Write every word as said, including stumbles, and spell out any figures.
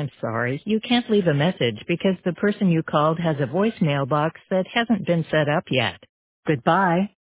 I'm sorry, you can't leave a message because the person you called has a voicemail box that hasn't been set up yet. Goodbye.